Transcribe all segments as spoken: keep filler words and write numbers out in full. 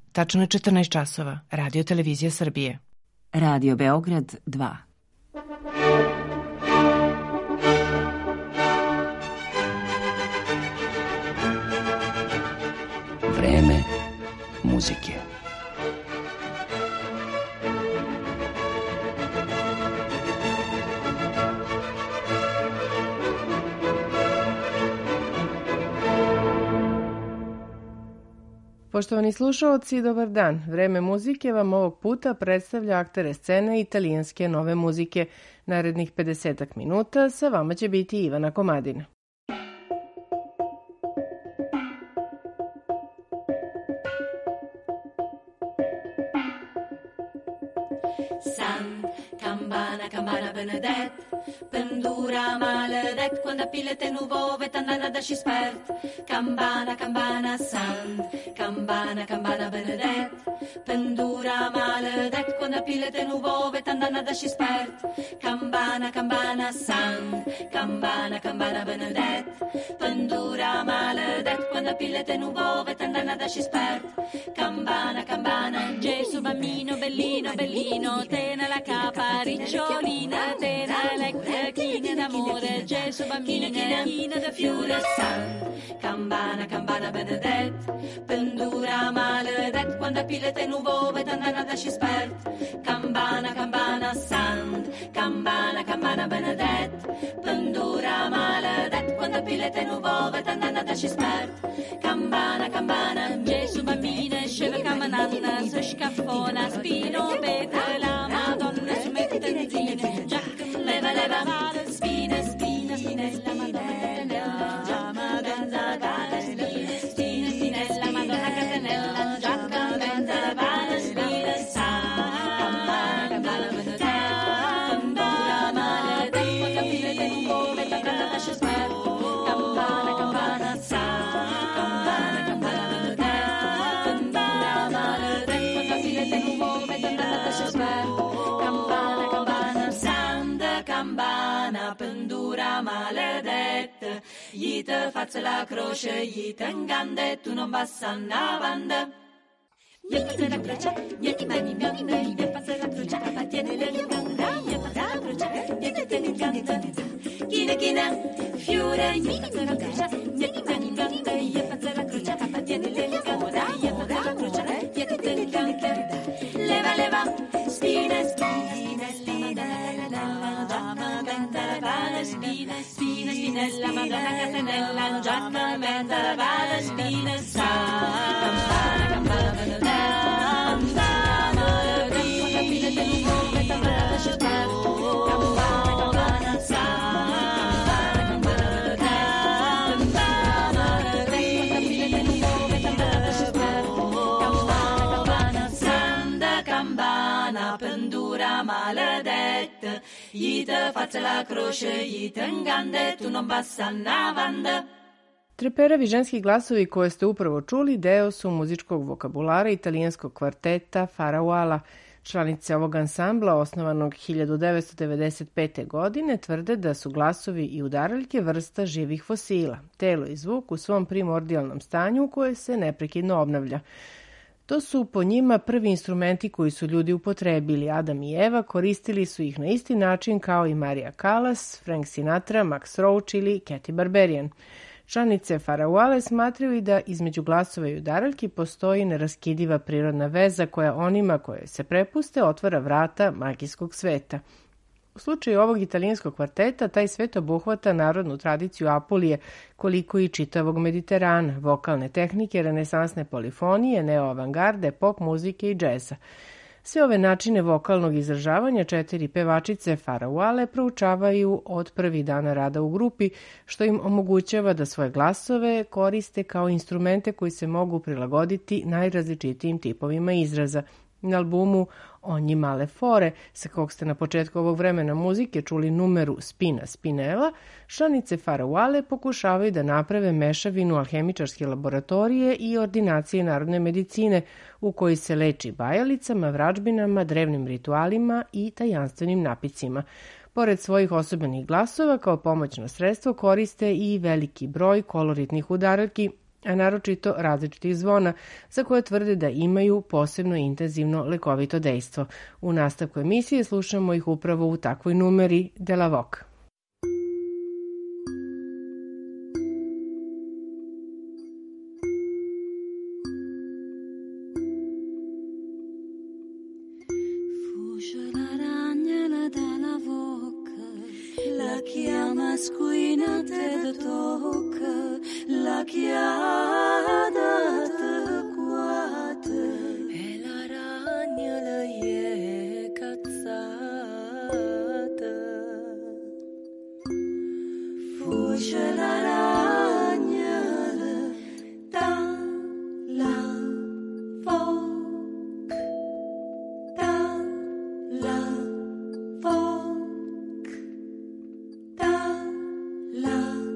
Tačno je četrnaest časova. Radio Televizija Srbije. Radio Beograd dva. Vreme muzike. Poštovani slušaoci, dobar dan. Vreme muzike vam ovog puta predstavlja aktere scene italijanske nove muzike. Narednih pedesetak minuta sa vama će biti Ivana Komadina. San, campana, campana benedet, pendura maledet, quando pilete nuvove t'andana da spispert. Campana, campana, san, campana, campana benedet, pendura maledet, quando pilete nuvove t'andana da spispert. Campana, campana, san, campana, campana benedet, pendura maledet, quando pilete nuvove t'andana da spispert. Campana, campana, Gesù bambino, bellino, bellino, te nella capa ricciolina, te nella china d'amore, Gesù bambino, china, china da fiore, san. Campana, campana benedet, pendura maledet, quando pilete nuvove t'andana da spispert. Campana, campana, san, campana, campana benedet, pendura maledet, quando pilete nuvove t'andana da spispert. Campana, campana, Gesù bambino, sceva camananna, se scaffona, spino, bete, la Madonna su mettenzine, giacca, leva, leva, spina, spina, spinella, Madonna, già, Madonna, vale, spina, spina, spinella, Madonna, catenella, giacca, mezza, vale, spina, sa, campana, campana, benedet, pendura, maledetta, quando pilete nuvove, t'andana da spispert. Campana, campana, sa, campana, campana, benedet, pendura, maledetta, quando pilete nuvove, t'andana da spispert. Campana, campana, santa campana, pendura, maledetta, gli te faccia la croce, gli te ingande, tu non vas a navanda. Gli faccia la croce, gli ti mani bionde, gli faccia la croce, appartiene le lungande, gli faccia la croce, gli ti tieni ingande. China, china, fiore, gli faccia la croce, gli ti mani bionde, gli faccia la croce, appartiene le lungande, gli faccia la croce, gli ti tieni ingande. Leva, leva, spine, spine, spinella, Madonna, menta la pala, spine, spine, spinella, Madonna, catenella, giacca, menta la pala, spine, sa, campana, campana, benedet, campana, maledetta, quando pilete nuvove, t'andana da spispert. Campana, campana, sa, campana, campana, benedet, campana, maledetta, quando pilete nuvove, t'andana da spispert. Campana, campana, santa campana, pendura, maledetta, gli te faccia la croce, gli te ingande, tu non vas a navanda. Treperavi ženski glasovi koje ste upravo čuli deo su muzičkog vokabulara italijanskog kvarteta Farauala. Članice ovog ansambla, osnovanog hiljadu devetsto devedeset pete. godine, tvrde da su glasovi i udaraljke vrsta živih fosila, telo i zvuk u svom primordijalnom stanju koje se neprekidno obnavlja. To su po njima prvi instrumenti koji su ljudi upotrebili. Adam i Eva koristili su ih na isti način kao i Maria Callas, Frank Sinatra, Max Roach ili Katy Barberian. Članice Farauale smatraju i da između glasova i udaraljki postoji neraskidiva prirodna veza koja onima koje se prepuste otvara vrata magijskog sveta. U slučaju ovog italijanskog kvarteta, taj svet obuhvata narodnu tradiciju Apulije, koliko i čitavog Mediterana, vokalne tehnike, renesansne polifonije, neoavangarde, pop muzike i džeza. Sve ove načine vokalnog izražavanja četiri pevačice Farauale proučavaju od prvih dana rada u grupi, što im omogućava da svoje glasove koriste kao instrumente koji se mogu prilagoditi najrazličitijim tipovima izraza. Na albumu Ogni male fore, sa kog ste na početku ovog vremena muzike čuli numeru Spina Spinella, članice Farauale pokušavaju da naprave mešavinu alhemičarske laboratorije i ordinacije narodne medicine u kojoj se leči bajalicama, vračbinama, drevnim ritualima i tajanstvenim napicima. Pored svojih osobenih glasova, kao pomoćno sredstvo koriste i veliki broj koloritnih udaraljki a naročito različitih zvona, za koje tvrde da imaju posebno intenzivno lekovito dejstvo. U nastavku emisije slušamo ih upravo u takvoj numeri De la Vogue. La chiada tăcuată e la ragnă e cazzată. Fuge la ragnă da la foc, da la foc, da la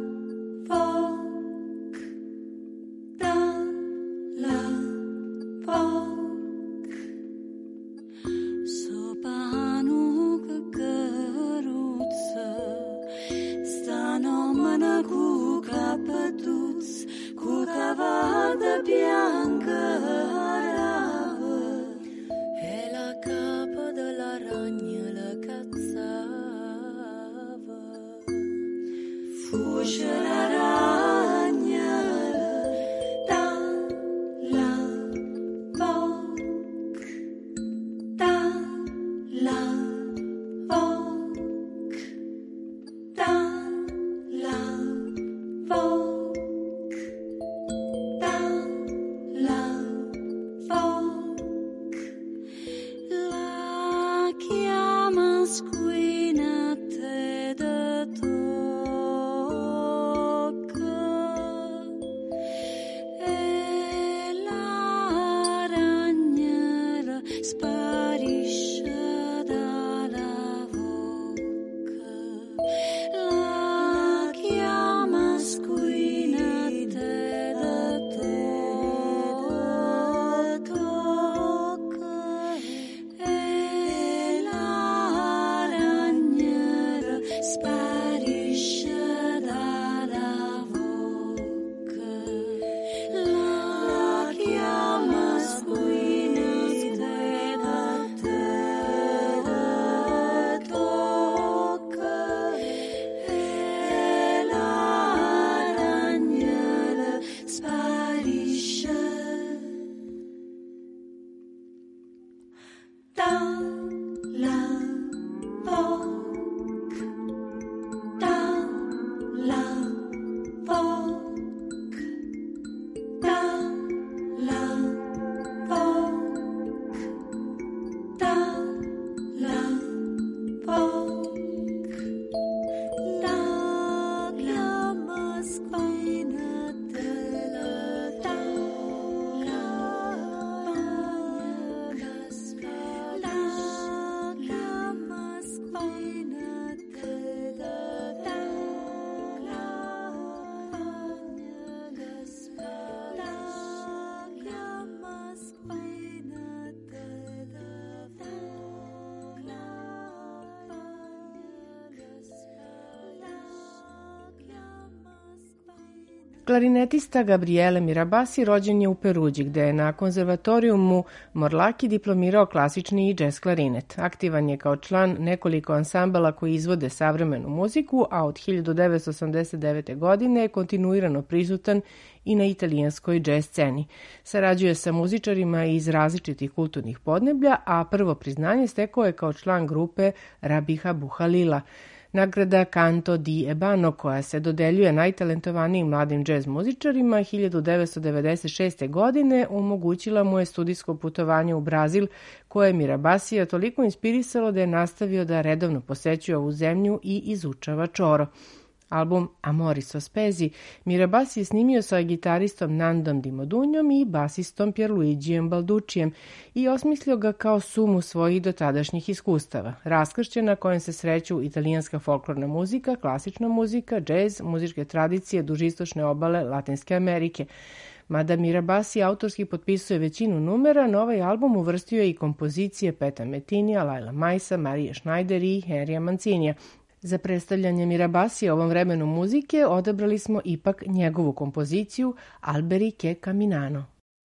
Klarinetista Gabriele Mirabassi rođen je u Peruđi, gde je na konzervatorijumu Morlaki diplomirao klasični i džez klarinet. Aktivan je kao član nekoliko ansambala koji izvode savremenu muziku, a od hiljadu devetsto osamdeset devete. godine je kontinuirano prisutan i na italijanskoj džez sceni. Sarađuje sa muzičarima iz različitih kulturnih podneblja, a prvo priznanje stekao je kao član grupe Rabiha Buhalila. Nagrada Canto di Ebano, koja se dodeljuje najtalentovanijim mladim džez muzičarima, hiljadu devetsto devedeset šeste. godine omogućila mu je studijsko putovanje u Brazil, koje je Mirabassija toliko inspirisalo da je nastavio da redovno posećuje ovu zemlju i izučava čoro. Album Amori Sospesi Mirabassi je snimio sa gitaristom Nandom Di Modugnom i basistom Pierluigijem Balduccijem i osmislio ga kao sumu svojih dotadašnjih iskustava. Raskršće na kojem se sreću italijanska folklorna muzika, klasična muzika, džez, muzičke tradicije duž istočne obale Latinske Amerike. Mada Mirabassi autorski potpisuje većinu numera, na ovaj album uvrstio je i kompozicije Peta Metinija, Laila Majsa, Marije Schneider i Henrya Mancinija. Za predstavljanje Mirabasija ovom vremenu muzike odabrali smo ipak njegovu kompoziciju Alberi che camminano.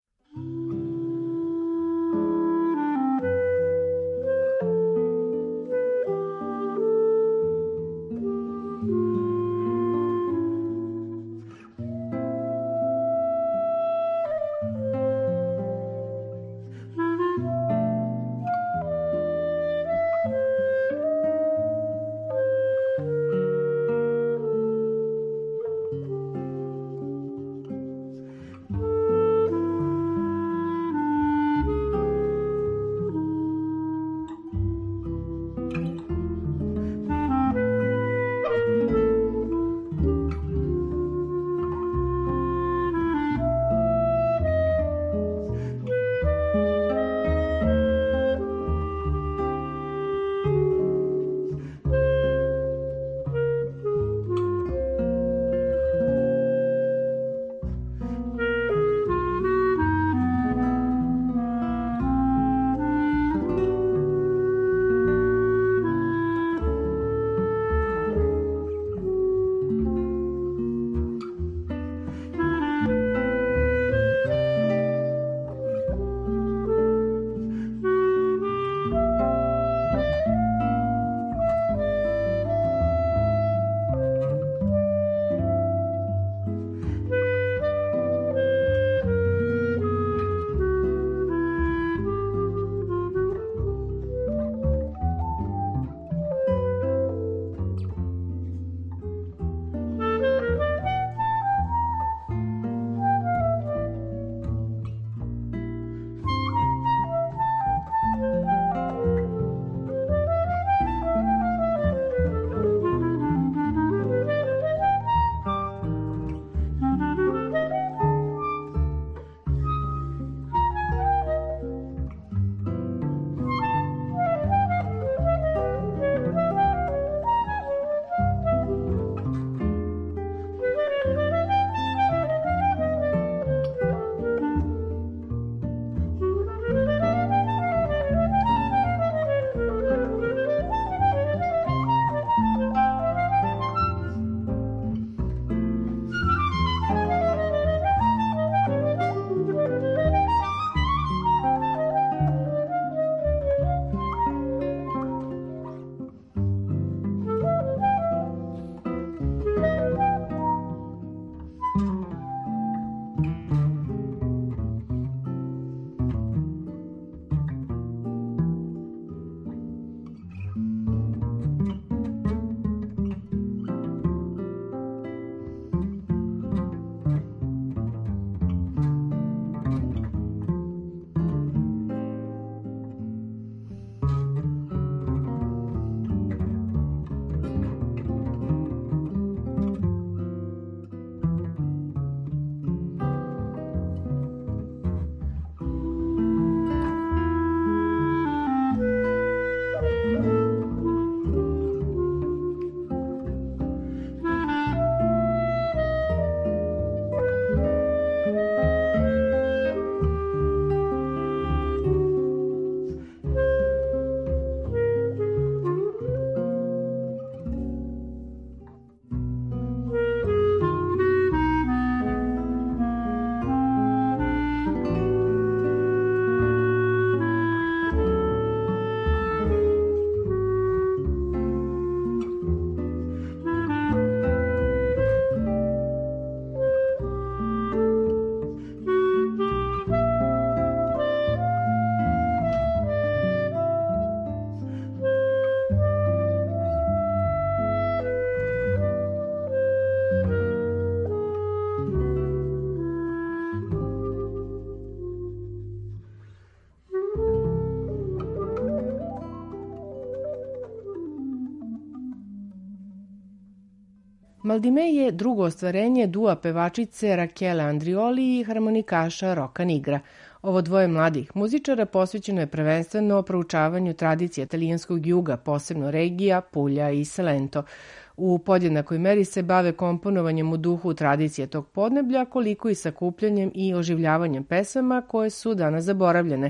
Maldime je drugo ostvarenje dua pevačice Rachele Andrioli i harmonikaša Rocca Nigra. Ovo dvoje mladih muzičara posvećeno je prvenstveno proučavanju tradicije italijanskog juga, posebno regija, Puglia i Salento. U podjednakoj meri se bave komponovanjem u duhu tradicije tog podneblja, koliko i sakupljanjem i oživljavanjem pesama koje su danas zaboravljene.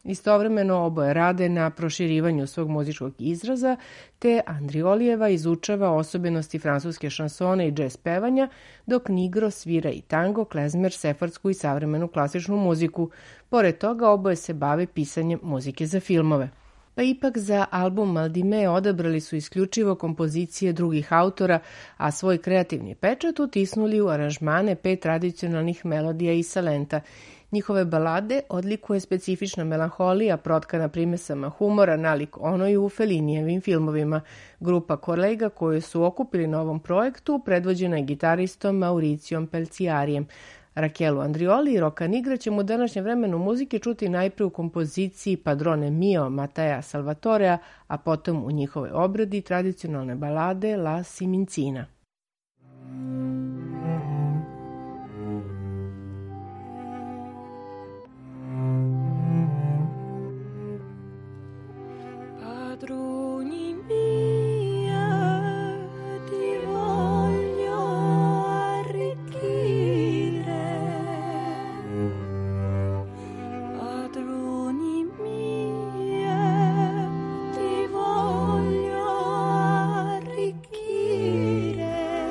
Istovremeno oboje rade na proširivanju svog muzičkog izraza, te Andriolijeva izučava osobenosti francuske šansone i džez pevanja, dok Nigro svira i tango, klezmer, sefardsku i savremenu klasičnu muziku. Pored toga, oboje se bave pisanjem muzike za filmove. Pa ipak za album Maldime odabrali su isključivo kompozicije drugih autora, a svoj kreativni pečat utisnuli u aranžmane pet tradicionalnih melodija i salenta. Njihove balade odlikuje specifična melanholija protkana primesama humora nalik onoj u Fellinijevim filmovima. Grupa Corlega koju su okupili na ovom projektu predvođena je gitaristom Mauricijom Pelciarijem. Rachelu Andrioli i Rocca Nigra ćemo u današnjem vremenu muzike čuti najpre u kompoziciji Padrone mio Matteo Salvatorea, a potom u njihovoj obradi tradicionalne balade La Simincina. Padroni mia, ti voglio arricchire. Padroni mia, ti voglio arricchire.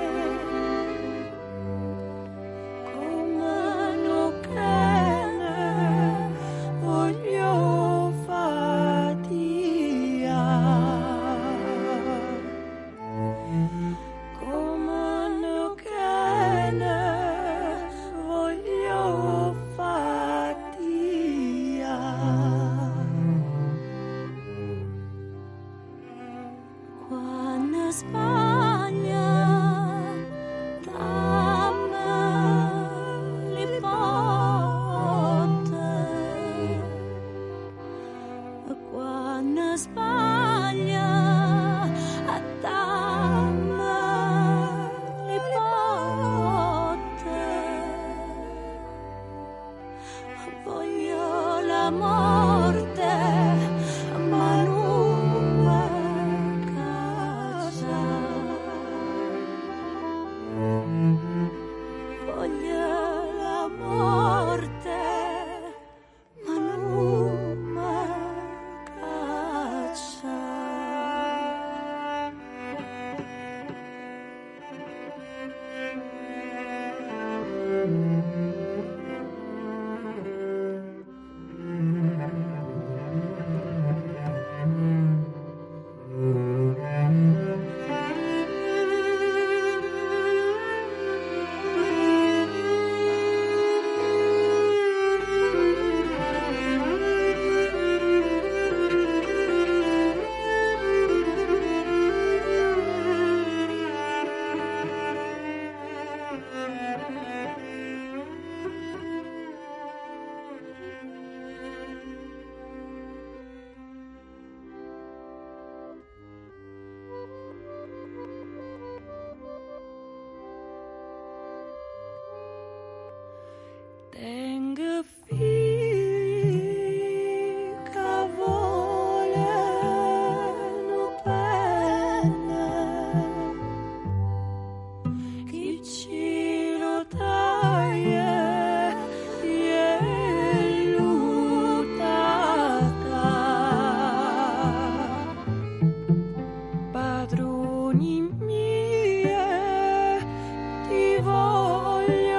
Tengo fica voleno bene chi ci lo taglia e lutata padroni mie ti voglio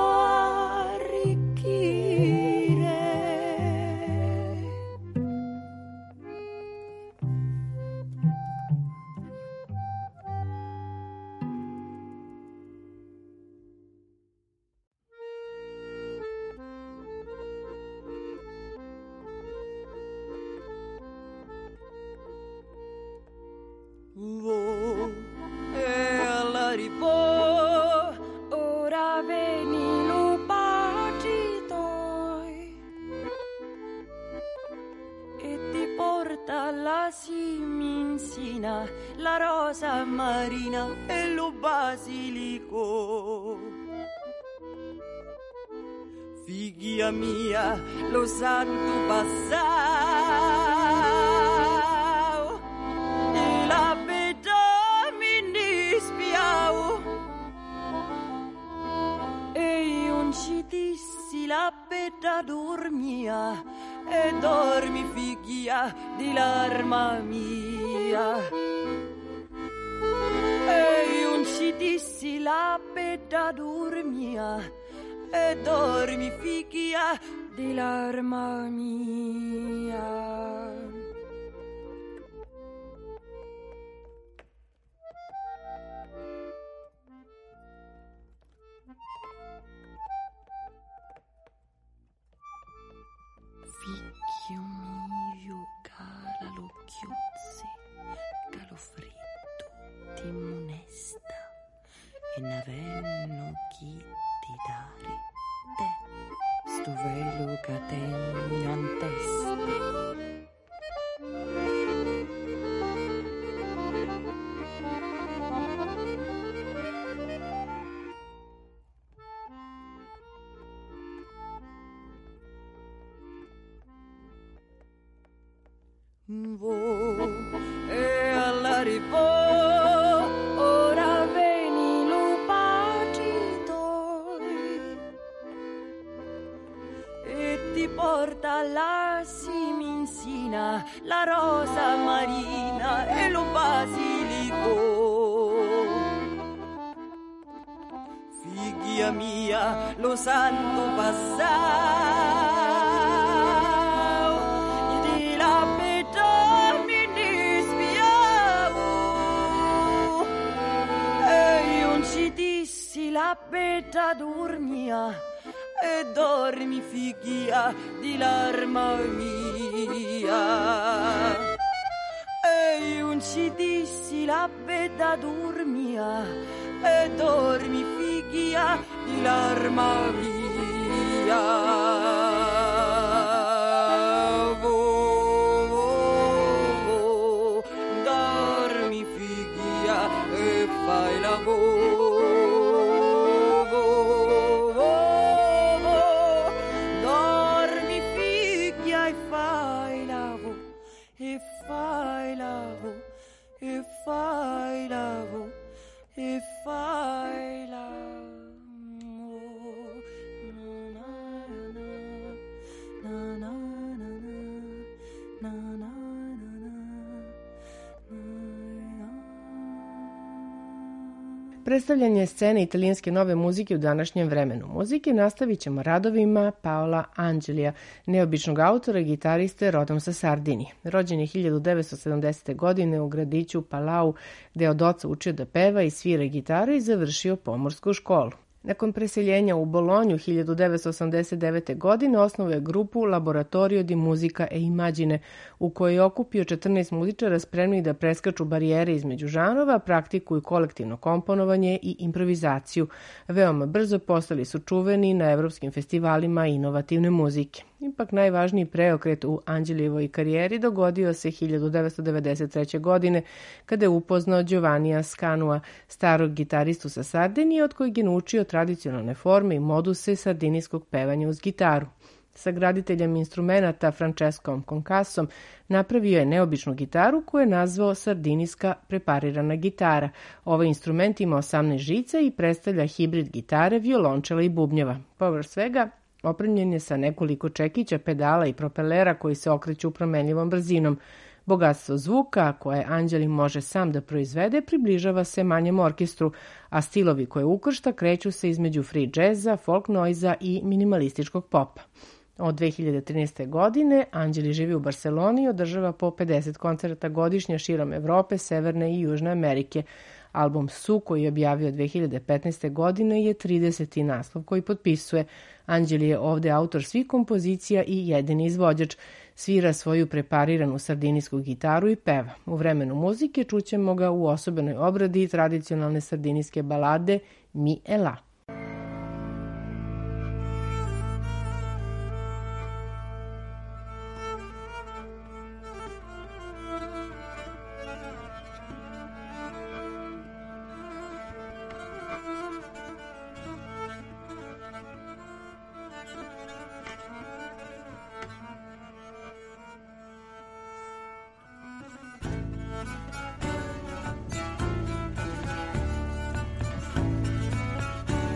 Vo e alla ripò ora veni lo baci tuoi e ti porta la siminsina, la rosa marina e lo basilico. Figlia mia, lo santo passao e la vita mi dispiau e io ci dissi la vita dormia e dormia dormi figlia di l'arma mia. E un ci dissi la beda dormia e dormi figlia di l'arma mia. Figlio mio, cala l'occhiozze, calo freddo ti monesta e n'avenno chi ti dare te sto velo che tengo in testa. Vo e all'arrivo ora veni lo pagito e ti porta la siminsina, la rosa marina e lo basilico. Figlia mia, lo santo passare la beta dormia e dormi figlia di l'arma mia. E un ci dissi la beta dormia e dormi figlia di l'arma mia. Vo, vo, vo, dormi figlia e fai lavoro. Fai lavo e fai lavo. Predstavljanje scene italijanske nove muzike u današnjem vremenu muzike nastavit ćemo radovima Paola Angelija, neobičnog autora i gitariste rodom sa Sardinije. Rođen je hiljadu devetsto sedamdesete. godine u gradiću Palau, gde je od oca učio da peva i svira gitaru i završio pomorsku školu. Nakon preseljenja u Bolonju hiljadu devetsto osamdeset devete. godine osnovao je grupu Laboratorio di Musica e Immagine, u kojoj je okupio četrnaest muzičara spremnih da preskaču barijere između žanrova, praktikuju kolektivno komponovanje i improvizaciju. Veoma brzo postali su čuveni na evropskim festivalima inovativne muzike. Ipak najvažniji preokret u Angeljevoj karijeri dogodio se hiljadu devetsto devedeset treće. godine, kada je upoznao Giovannija Scanua, starog gitaristu sa Sardinije, od kojeg je naučio tradicionalne forme i moduse sardinijskog pevanja uz gitaru. Sa graditeljem instrumenata Francescom Concassom napravio je neobičnu gitaru koju je nazvao sardinijska preparirana gitara. Ovaj instrument ima osamnaest žica i predstavlja hibrid gitare, violončela i bubnjeva. Povrh svega, opremljen je sa nekoliko čekića, pedala i propelera koji se okreću promenljivom brzinom. Bogatstvo zvuka, koje Angeli može sam da proizvede, približava se manjem orkestru, a stilovi koje ukršta kreću se između free jazza, folk noiza i minimalističkog popa. Od dve hiljade trinaeste. godine Angeli živi u Barseloni i održava po pedeset koncerata godišnje širom Evrope, Severne i Južne Amerike. Album Su, koji je objavio dve hiljade petnaeste. godine, je trideseti naslov koji potpisuje. Angeli je ovde autor svih kompozicija i jedini izvođač. Svira svoju prepariranu sardinijsku gitaru i peva. U vremenu muzike čućemo ga u osobenoj obradi tradicionalne sardinijske balade Mi e la. Thank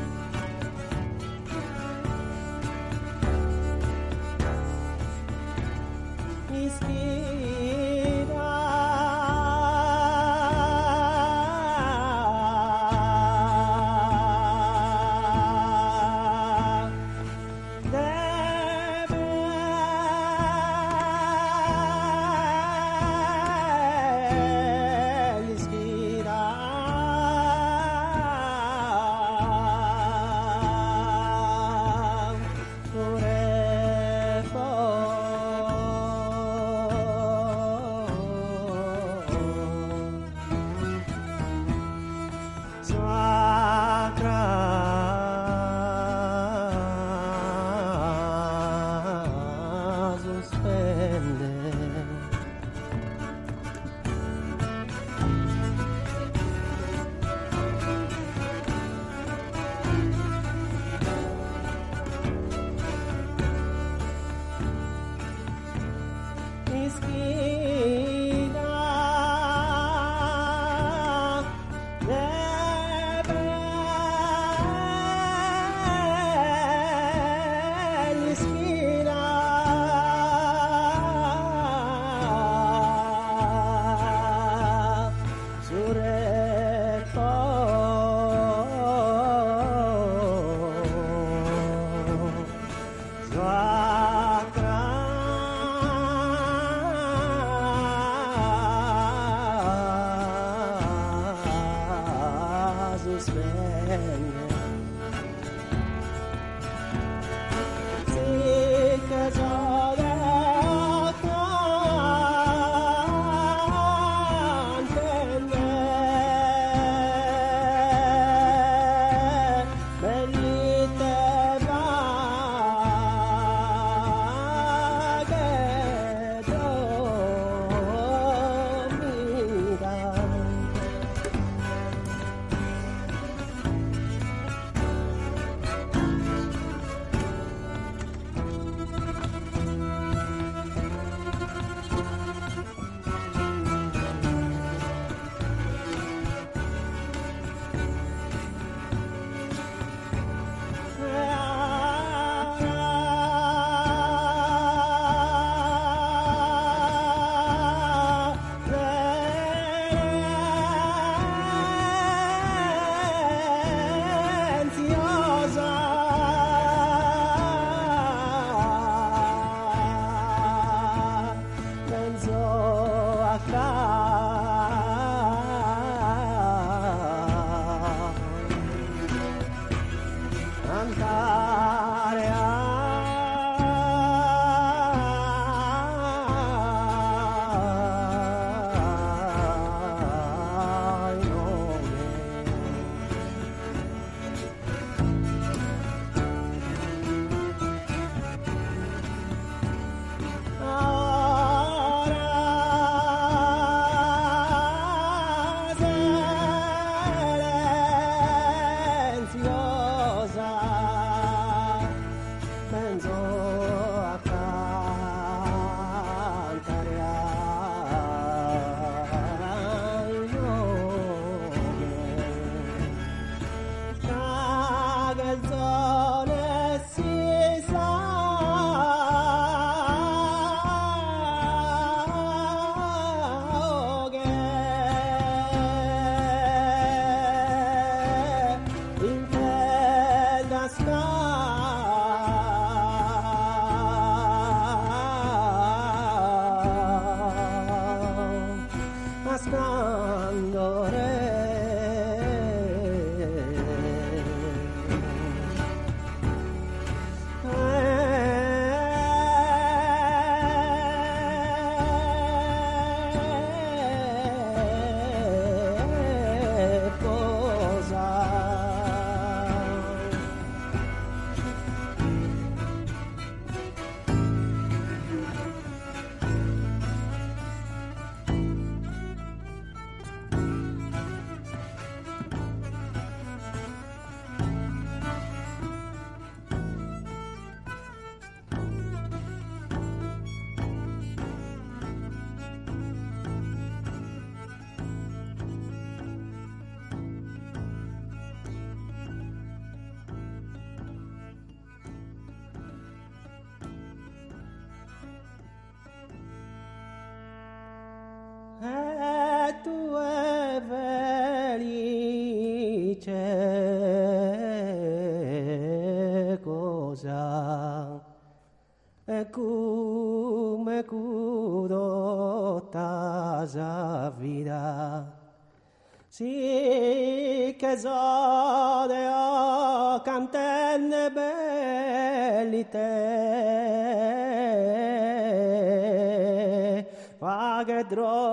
e tu è felice cosa e come curo tasa vida sì che sode o cantenne belli te fa che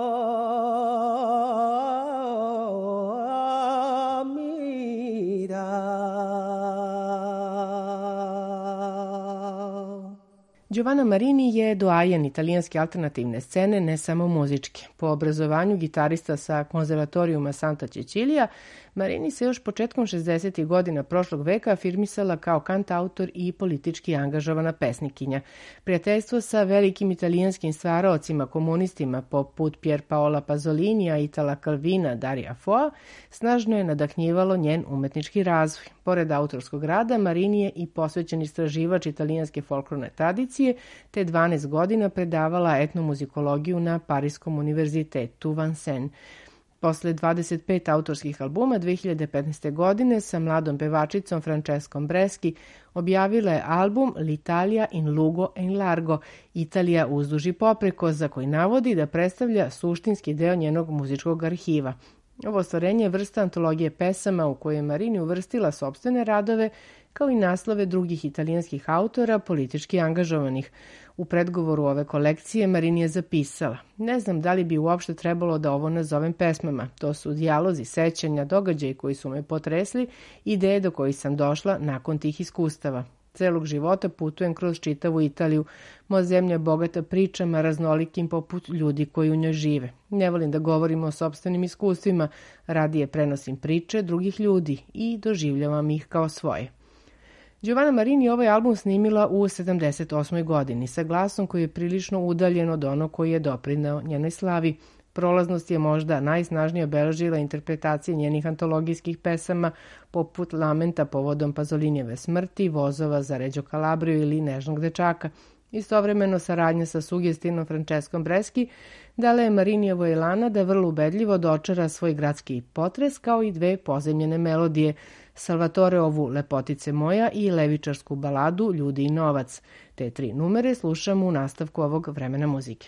Giovanna Marini je doajen italijanske alternativne scene, ne samo muzičke. Po obrazovanju gitarista sa konzervatorijuma Santa Cecilia, Marini se još početkom šezdesetih godina prošlog veka afirmisala kao kantautor i politički angažovana pesnikinja. Prijateljstvo sa velikim italijanskim stvaraocima, komunistima poput Pier Paola Pazolinija, Itala Calvina, Daria Foa, snažno je nadahnjivalo njen umetnički razvoj. Pored autorskog rada, Marini je i posvećen istraživač italijanske folklorne tradicije, te dvanaest godina predavala etnomuzikologiju na Pariskom univerzitetu Vincennes. Posle dvadeset pet autorskih albuma, dve hiljade petnaeste. godine sa mladom pevačicom Francescom Breschi objavila je album L'Italia in Lugo e in Largo, Italija uzduž i popreko, za koji navodi da predstavlja suštinski deo njenog muzičkog arhiva. Ovo ostvarenje je vrsta antologije pesama u kojoj je Marini uvrstila sopstvene radove, kao i naslove drugih italijanskih autora politički angažovanih. U predgovoru ove kolekcije Marini je zapisala: ne znam da li bi uopšte trebalo da ovo nazovem pesmama. To su dijalozi, sećanja, događaji koji su me potresli, ideje do kojih sam došla nakon tih iskustava. Celog života putujem kroz čitavu Italiju. Moja zemlja je bogata pričama, raznolikim poput ljudi koji u njoj žive. Ne volim da govorim o sopstvenim iskustvima, radije prenosim priče drugih ljudi i doživljavam ih kao svoje. Giovanna Marini ovaj album snimila u sedamdeset osmoj. godini sa glasom koji je prilično udaljen od onog koji je doprineo njenoj slavi. Prolaznost je možda najsnažnije obeležila interpretacije njenih antologijskih pesama poput Lamenta povodom Pazolinjeve smrti, Vozova za Reggio Calabriju ili Nežnog dečaka. Istovremeno saradnja sa sugestivnom Francescom Breschi dala je Marinijevo elana da vrlo ubedljivo dočara svoj gradski potres, kao i dve pozemljene melodije, Salvatoreovu Lepotice moja i levičarsku baladu Ljudi i novac. Te tri numere slušamo u nastavku ovog vremena muzike.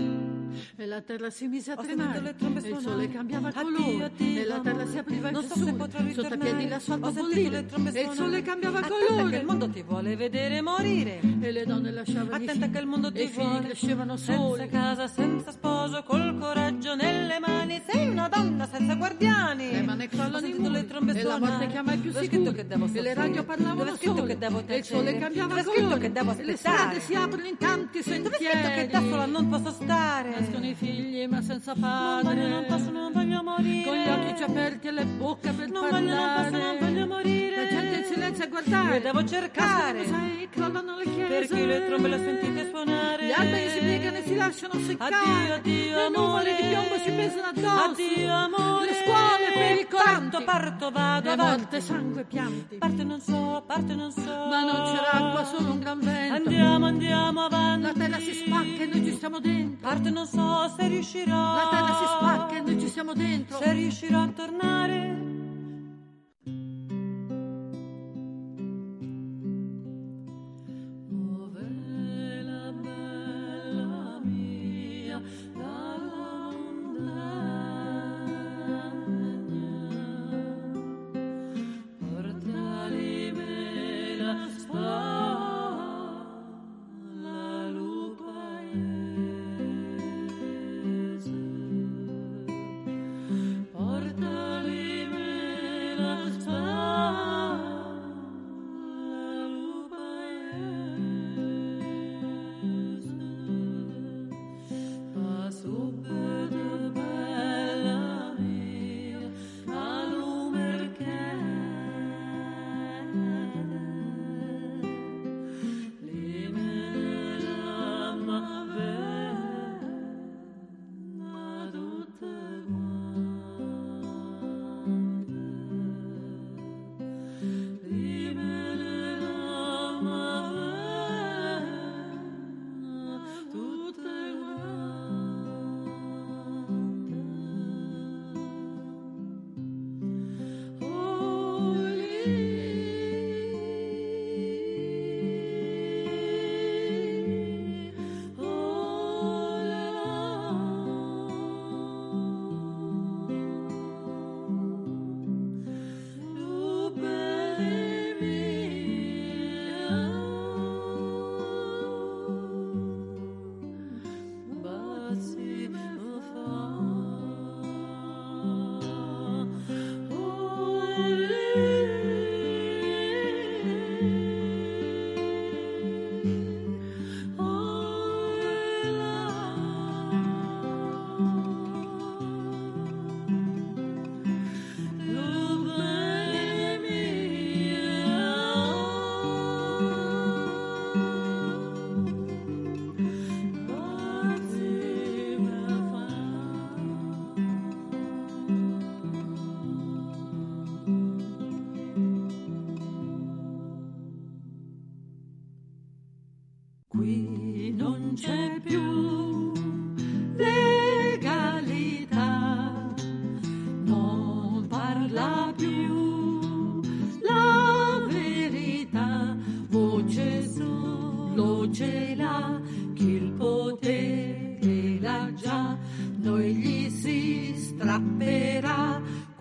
E la terra si mise a tremare, e il sole cambiava colore, e la terra si apriva in sole, sotto a piedi l'asfalto bolliva, e il sole cambiava colore. Attenta che il mondo ti vuole vedere morire, e le donne lasciavano attenta i che il mondo ti e i figli vuole, crescevano soli. senza casa, senza sposo, col coraggio nelle mani, sei una donna senza guardiani. Le mani crollano i muri, le trombe e la morte chiama i più sicuri, che devo e le radio parlavano sole, e il sole cambiava colore, che devo e le strade si aprono in tanti sentieri. Dove è scritto che da sola non posso stare? Nascono i figli ma senza padre, non voglio, non posso, non voglio morire, con gli occhi aperti e le bocche per non parlare, voglio, non posso, non voglio morire, la gente in silenzio a guardare, io devo cercare, sai, crollano le chiese, perché le trombe le sentite suonare, gli alberi si piegano e si lasciano seccare, addio, addio, le amore, nuvole di piombo si pesano addosso, addio amore, le scuole per i parto, parto, vado le avanti, morte, sangue e pianti, parte non so, parte non so, ma non c'era acqua, solo un gran vento, andiamo, andiamo avanti, la terra si spacca e noi ci stiamo dentro, parte non so se riuscirò, la terra si spacca e noi ci siamo dentro, se riuscirò a tornare.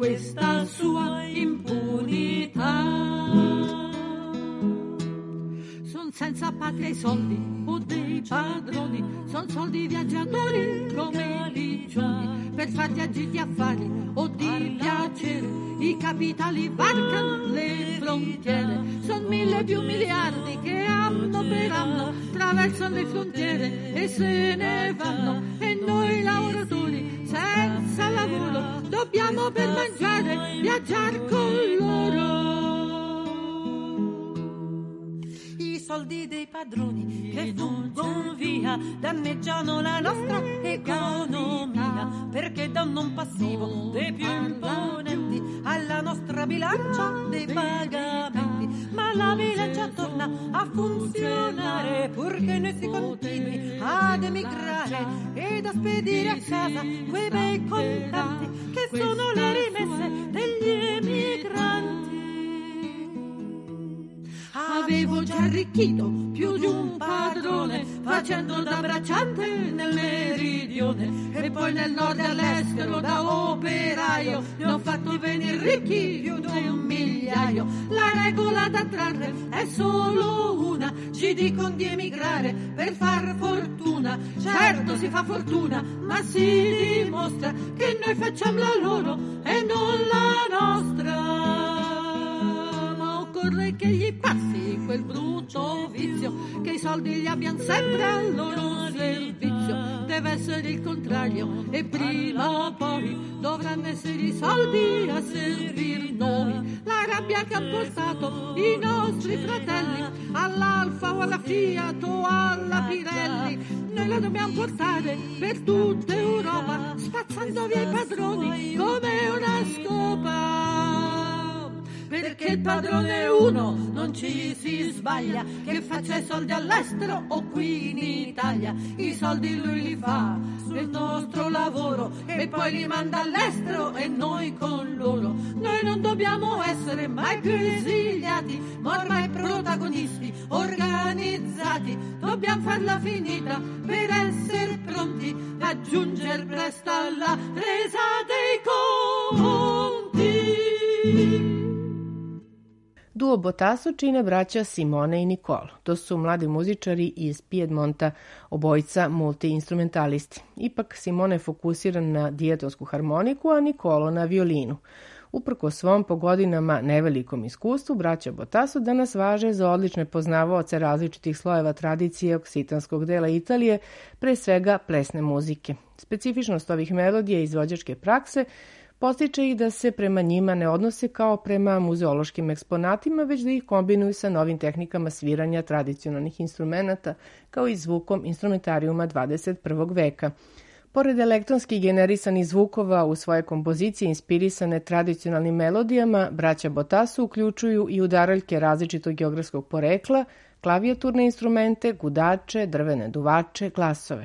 questa sua impunità. Son senza patria i soldi o dei padroni, son soldi viaggiatori come i piccioni, per far viaggi di affari o di piacere, i capitali varcano le frontiere, son mille più miliardi che anno per anno attraversano le frontiere e se ne vanno, e noi lavoratori senza lavoro dobbiamo per mangiare viaggiare con loro. I soldi dei padroni che fuggono via danneggiano la nostra economia, perché danno un passivo dei più imponenti alla nostra bilancia dei pagamenti, ma la bilancia torna a funzionare purché noi si continui ad emigrare ed a spedire a casa quei bei contanti che sono le rimesse degli emigranti. Avevo già arricchito più di un padrone facendo da bracciante nel meridione, e poi nel nord e all'estero da operaio ne ho fatti venire ricchi più di un migliaio. La regola da trarre è solo una, ci dicono di emigrare per far fortuna. Certo si fa fortuna, ma si dimostra che noi facciamo la loro e non la nostra. Occorre che gli passi quel brutto vizio, che i soldi li abbiano sempre al loro servizio. Deve essere il contrario e prima o poi dovranno essere i soldi a servir noi. La rabbia che hanno portato i nostri fratelli all'Alfa o alla Fiat o alla Pirelli noi la dobbiamo portare per tutta Europa, spazzando via i padroni come una scopa. Perché il padrone è uno, non ci si sbaglia, che faccia i soldi all'estero o qui in Italia. I soldi lui li fa del nostro lavoro e poi li manda all'estero e noi con loro. Noi non dobbiamo essere mai più esiliati, ma ormai protagonisti organizzati. Dobbiamo farla finita per essere pronti a giungere presto alla resa dei conti. Duo Botasu čine braća Simone i Nicolo. To su mladi muzičari iz Piedmonta, obojica multiinstrumentalisti. Ipak Simone je fokusiran na dijetonsku harmoniku, a Nicolo na violinu. Uprko svom po godinama nevelikom iskustvu, braća Botasu danas važe za odlične poznavaoce različitih slojeva tradicije oksitanskog dela Italije, pre svega plesne muzike. Specifičnost ovih melodija i izvođačke prakse postiče ih da se prema njima ne odnose kao prema muzeološkim eksponatima, već da ih kombinuju sa novim tehnikama sviranja tradicionalnih instrumenata, kao i zvukom instrumentarijuma dvadeset prvog veka. Pored elektronski generisanih zvukova u svoje kompozicije inspirisane tradicionalnim melodijama, braća Botasu uključuju i udaraljke različitog geografskog porekla, klavijaturne instrumente, gudače, drvene duvače, glasove.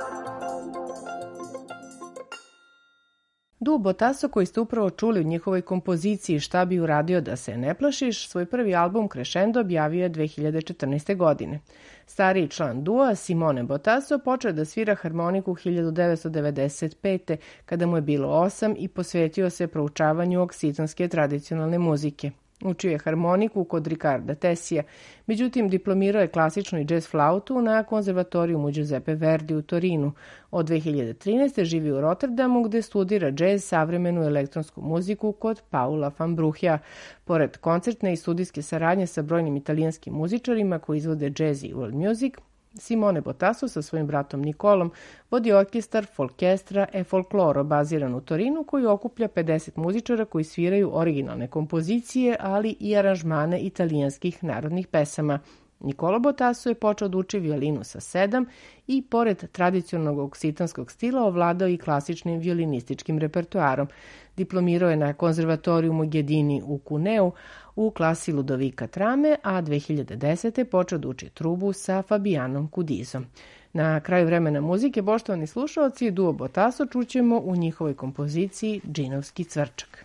Duo Botasso, koji ste upravo čuli u njihovoj kompoziciji Šta bi uradio da se ne plašiš, svoj prvi album Crescendo objavio je dve hiljade četrnaeste. godine. Stariji član dua, Simone Botasso, počeo da svira harmoniku hiljadu devetsto devedeset pete. kada mu je bilo osam i posvetio se proučavanju oksitanske tradicionalne muzike. Učio je harmoniku kod Ricarda Tessija, međutim diplomirao je klasičnu i džez flautu na konzervatorijumu Giuseppe Verdi u Torinu. Od dve hiljade trinaeste. živi u Rotterdamu gde studira džez, savremenu elektronsku muziku kod Paula van Bruhja. Pored koncertne i studijske saradnje sa brojnim italijanskim muzičarima koji izvode džez i world music, Simone Botasso sa svojim bratom Nikolom vodi orkestar Folkestra e Folkloro baziran u Torinu koji okuplja pedeset muzičara koji sviraju originalne kompozicije, ali i aranžmane italijanskih narodnih pesama. Nicola Botasso je počeo da uči violinu sa sedam i, pored tradicionalnog oksitanskog stila, ovladao i klasičnim violinističkim repertoarom. Diplomirao je na konzervatorijumu Ghedini u Cuneu u klasi Ludovika Trame, a dve hiljade desete. počeo da uči trubu sa Fabianom Cudizom. Na kraju vremena muzike, poštovani slušaoci, duo Botasso čućemo u njihovoj kompoziciji Džinovski cvrčak.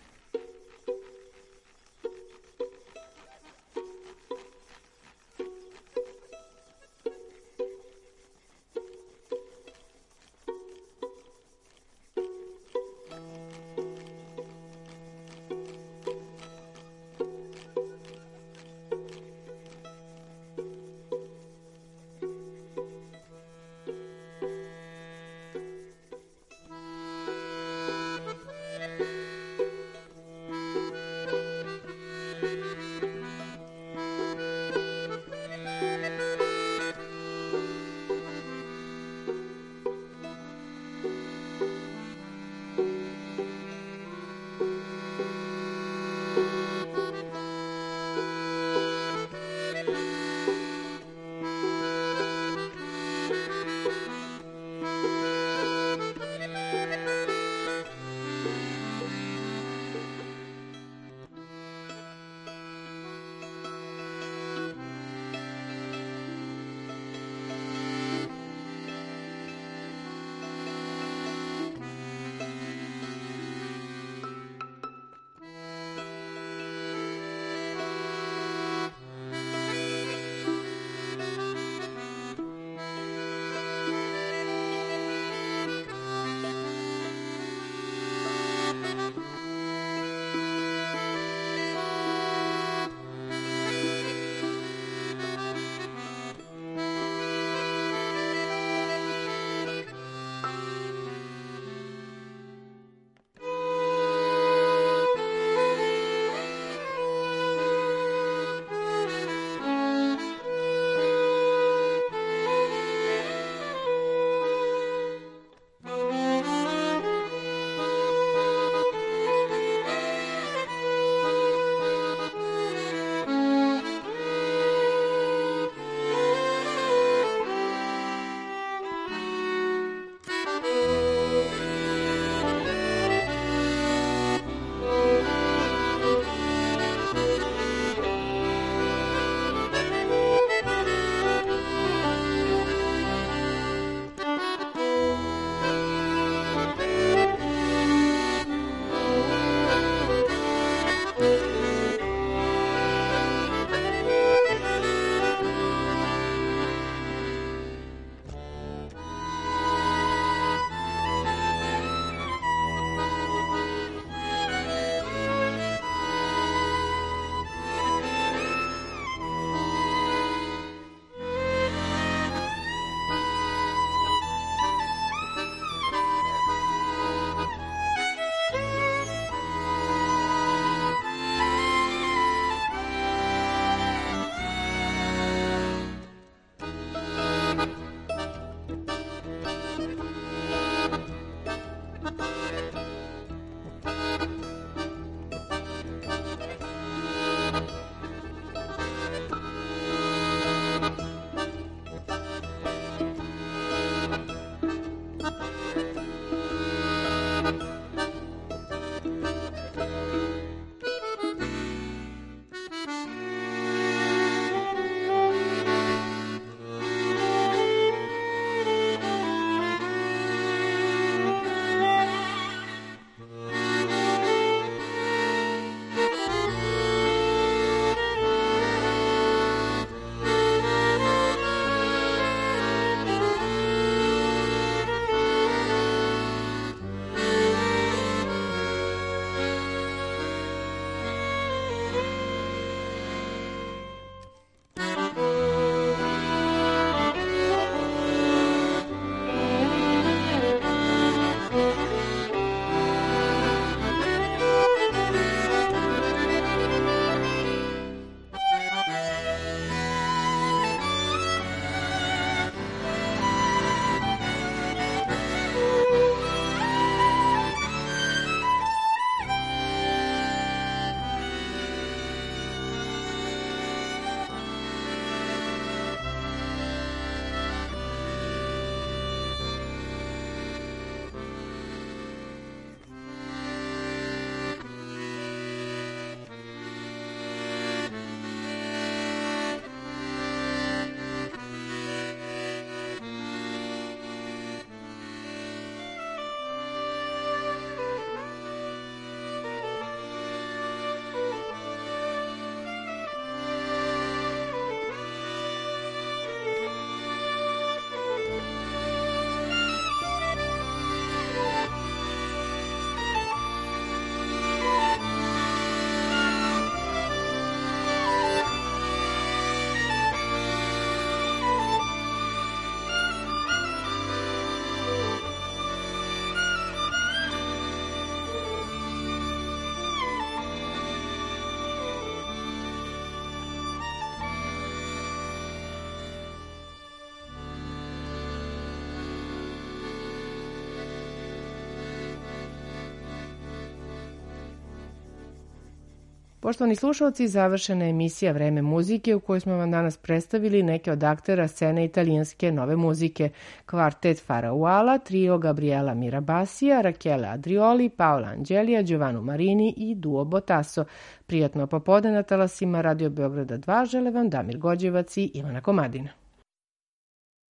Poštovani slušalci, završena je emisija Vreme muzike u kojoj smo vam danas predstavili neke od aktera scene italijanske nove muzike. Kvartet Farauala, trio Gabriela Mirabasija, Rachele Adrioli, Paola Angelija, Giovanni Marini i Duo Botasso. Prijatno popodne na talasima Radio Beograda dva žele vam Damir Gođevac i Ivana Komadina.